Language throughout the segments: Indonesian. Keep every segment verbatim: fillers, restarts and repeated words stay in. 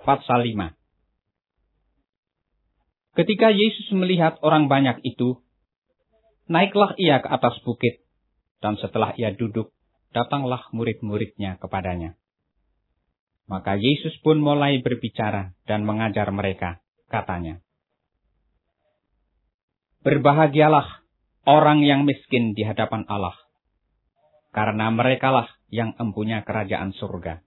pasal lima. Ketika Yesus melihat orang banyak itu, naiklah ia ke atas bukit, dan setelah ia duduk, datanglah murid-muridnya kepadanya. Maka Yesus pun mulai berbicara dan mengajar mereka, katanya, "Berbahagialah orang yang miskin di hadapan Allah, karena merekalah yang empunya kerajaan surga.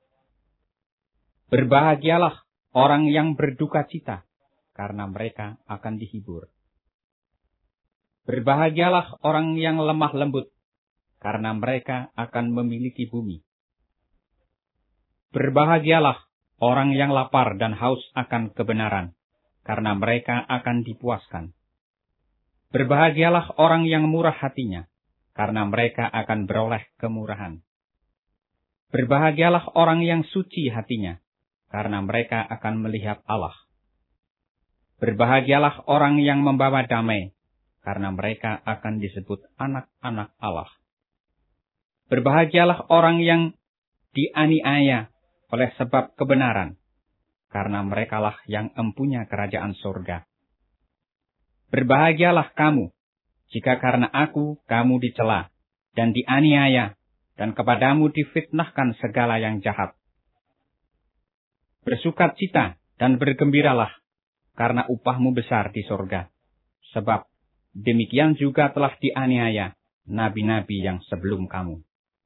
Berbahagialah orang yang berduka cita, karena mereka akan dihibur. Berbahagialah orang yang lemah lembut, karena mereka akan memiliki bumi. Berbahagialah orang yang lapar dan haus akan kebenaran, karena mereka akan dipuaskan. Berbahagialah orang yang murah hatinya, karena mereka akan beroleh kemurahan. Berbahagialah orang yang suci hatinya, karena mereka akan melihat Allah. Berbahagialah orang yang membawa damai, karena mereka akan disebut anak-anak Allah. Berbahagialah orang yang dianiaya oleh sebab kebenaran, karena merekalah yang empunya kerajaan surga. Berbahagialah kamu, jika karena aku kamu dicela dan dianiaya, dan kepadamu difitnahkan segala yang jahat. Bersukacita dan bergembiralah, karena upahmu besar di surga. Sebab demikian juga telah dianiaya nabi-nabi yang sebelum kamu.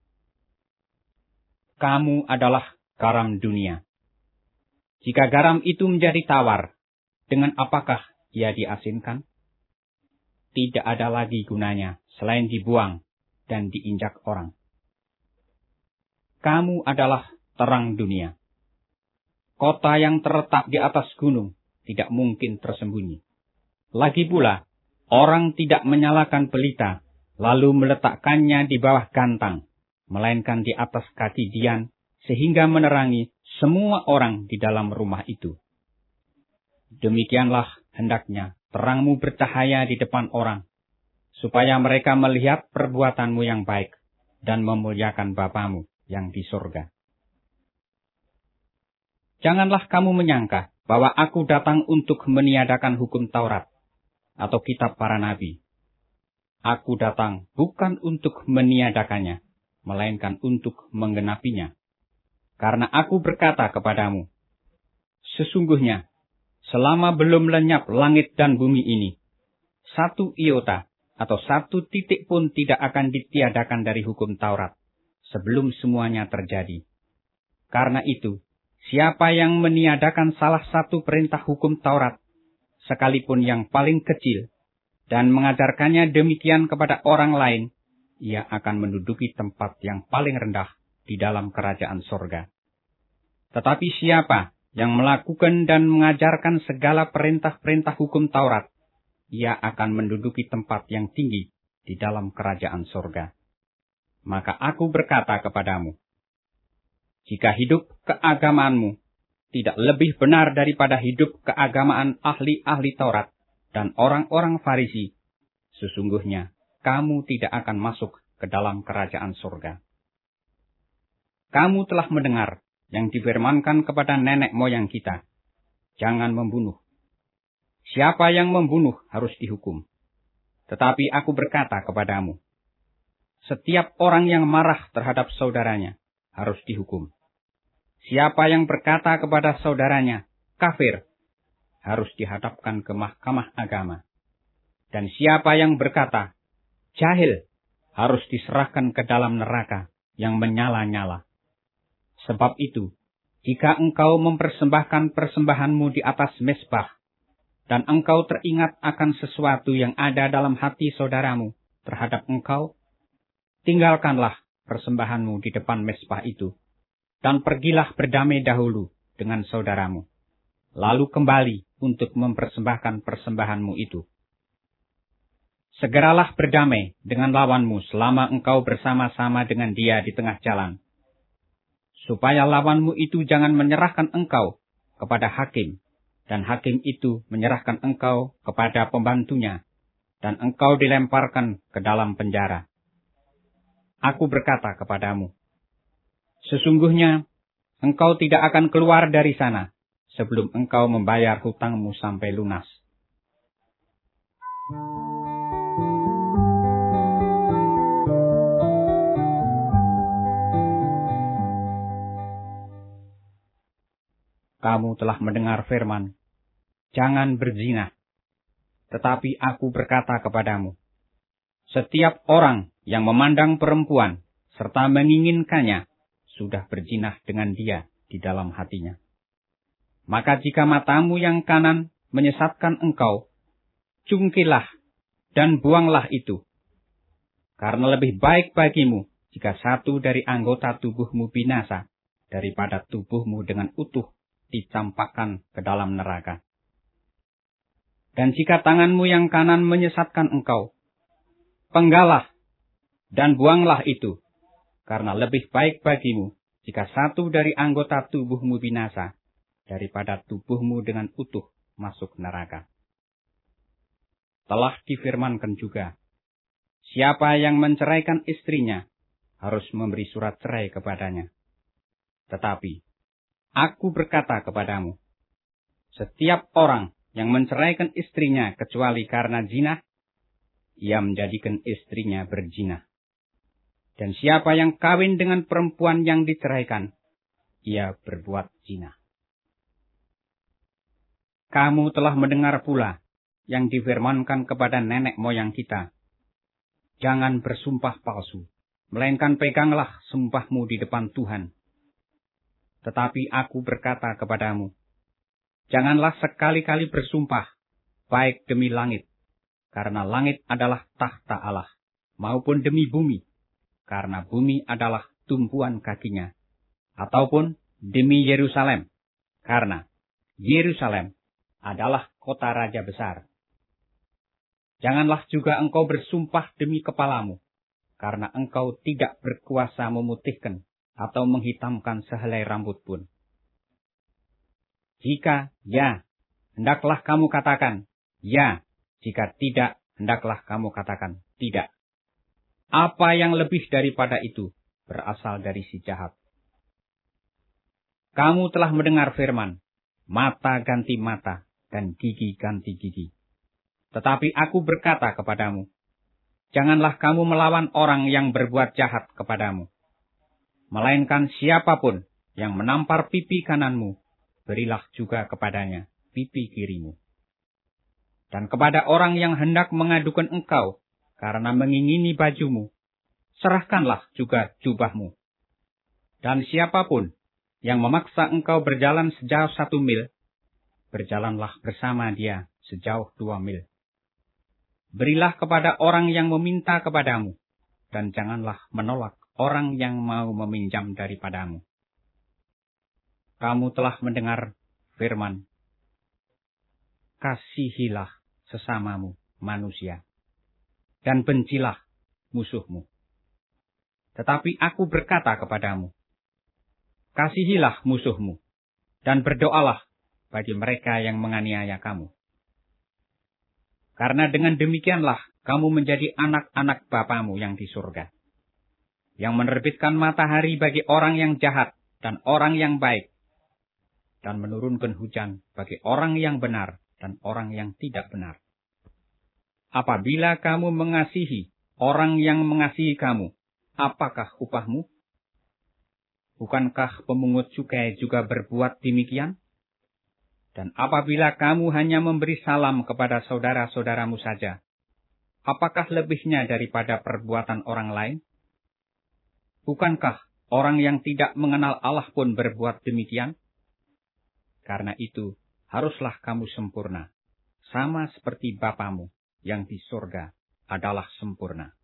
Kamu adalah garam dunia. Jika garam itu menjadi tawar, dengan apakah ia diasinkan? Tidak ada lagi gunanya selain dibuang dan diinjak orang. Kamu adalah terang dunia. Kota yang terletak di atas gunung tidak mungkin tersembunyi. Lagi pula, orang tidak menyalakan pelita, lalu meletakkannya di bawah gantang, melainkan di atas kaki dian, sehingga menerangi semua orang di dalam rumah itu. Demikianlah hendaknya terangmu bercahaya di depan orang, supaya mereka melihat perbuatanmu yang baik, dan memuliakan Bapamu yang di surga. Janganlah kamu menyangka bahwa aku datang untuk meniadakan hukum Taurat atau kitab para nabi. Aku datang bukan untuk meniadakannya, melainkan untuk menggenapinya. Karena aku berkata kepadamu, sesungguhnya, selama belum lenyap langit dan bumi ini, satu iota atau satu titik pun tidak akan ditiadakan dari hukum Taurat, sebelum semuanya terjadi. Karena itu, siapa yang meniadakan salah satu perintah hukum Taurat, sekalipun yang paling kecil, dan mengajarkannya demikian kepada orang lain, ia akan menduduki tempat yang paling rendah di dalam kerajaan surga. Tetapi siapa yang melakukan dan mengajarkan segala perintah-perintah hukum Taurat, ia akan menduduki tempat yang tinggi di dalam kerajaan surga. Maka aku berkata kepadamu, jika hidup keagamaanmu tidak lebih benar daripada hidup keagamaan ahli-ahli Taurat dan orang-orang Farisi, sesungguhnya kamu tidak akan masuk ke dalam kerajaan surga. Kamu telah mendengar yang difirmankan kepada nenek moyang kita, jangan membunuh. Siapa yang membunuh harus dihukum. Tetapi aku berkata kepadamu, setiap orang yang marah terhadap saudaranya harus dihukum. Siapa yang berkata kepada saudaranya, kafir, harus dihadapkan ke mahkamah agama. Dan siapa yang berkata, jahil, harus diserahkan ke dalam neraka yang menyala-nyala. Sebab itu, jika engkau mempersembahkan persembahanmu di atas mezbah, dan engkau teringat akan sesuatu yang ada dalam hati saudaramu terhadap engkau, tinggalkanlah persembahanmu di depan mezbah itu, dan pergilah berdamai dahulu dengan saudaramu, lalu kembali untuk mempersembahkan persembahanmu itu. Segeralah berdamai dengan lawanmu selama engkau bersama-sama dengan dia di tengah jalan, supaya lawanmu itu jangan menyerahkan engkau kepada hakim, dan hakim itu menyerahkan engkau kepada pembantunya, dan engkau dilemparkan ke dalam penjara. Aku berkata kepadamu, sesungguhnya engkau tidak akan keluar dari sana sebelum engkau membayar hutangmu sampai lunas. Kamu telah mendengar firman, jangan berzina. Tetapi aku berkata kepadamu, setiap orang yang memandang perempuan serta menginginkannya sudah berzina dengan dia di dalam hatinya. Maka jika matamu yang kanan menyesatkan engkau, cungkilah dan buanglah itu. Karena lebih baik bagimu jika satu dari anggota tubuhmu binasa daripada tubuhmu dengan utuh dicampakkan ke dalam neraka. Dan jika tanganmu yang kanan menyesatkan engkau, penggalah dan buanglah itu, karena lebih baik bagimu jika satu dari anggota tubuhmu binasa daripada tubuhmu dengan utuh masuk neraka. Telah difirmankan juga, siapa yang menceraikan istrinya harus memberi surat cerai kepadanya. Tetapi aku berkata kepadamu, setiap orang yang menceraikan istrinya kecuali karena zina, ia menjadikan istrinya berzina. Dan siapa yang kawin dengan perempuan yang diceraikan, ia berbuat zina. Kamu telah mendengar pula yang difirmankan kepada nenek moyang kita, jangan bersumpah palsu, melainkan peganglah sumpahmu di depan Tuhan. Tetapi aku berkata kepadamu, janganlah sekali-kali bersumpah, baik demi langit, karena langit adalah tahta Allah, maupun demi bumi, karena bumi adalah tumpuan kakinya, ataupun demi Yerusalem, karena Yerusalem adalah kota raja besar. Janganlah juga engkau bersumpah demi kepalamu, karena engkau tidak berkuasa memutihkan atau menghitamkan sehelai rambut pun. Jika ya, hendaklah kamu katakan ya, jika tidak, hendaklah kamu katakan tidak. Apa yang lebih daripada itu berasal dari si jahat. Kamu telah mendengar firman, mata ganti mata dan gigi ganti gigi. Tetapi aku berkata kepadamu, janganlah kamu melawan orang yang berbuat jahat kepadamu. Melainkan siapapun yang menampar pipi kananmu, berilah juga kepadanya pipi kirimu. Dan kepada orang yang hendak mengadukan engkau karena mengingini bajumu, serahkanlah juga jubahmu. Dan siapapun yang memaksa engkau berjalan sejauh satu mil, berjalanlah bersama dia sejauh dua mil. Berilah kepada orang yang meminta kepadamu, dan janganlah menolak orang yang mau meminjam daripadamu. Kamu telah mendengar firman, kasihilah sesamamu manusia, dan bencilah musuhmu. Tetapi aku berkata kepadamu, kasihilah musuhmu, dan berdoalah bagi mereka yang menganiaya kamu. Karena dengan demikianlah kamu menjadi anak-anak Bapamu yang di surga, yang menerbitkan matahari bagi orang yang jahat dan orang yang baik, dan menurunkan hujan bagi orang yang benar dan orang yang tidak benar. Apabila kamu mengasihi orang yang mengasihi kamu, apakah upahmu? Bukankah pemungut cukai juga berbuat demikian? Dan apabila kamu hanya memberi salam kepada saudara-saudaramu saja, apakah lebihnya daripada perbuatan orang lain? Bukankah orang yang tidak mengenal Allah pun berbuat demikian? Karena itu, haruslah kamu sempurna, sama seperti Bapamu yang di surga adalah sempurna.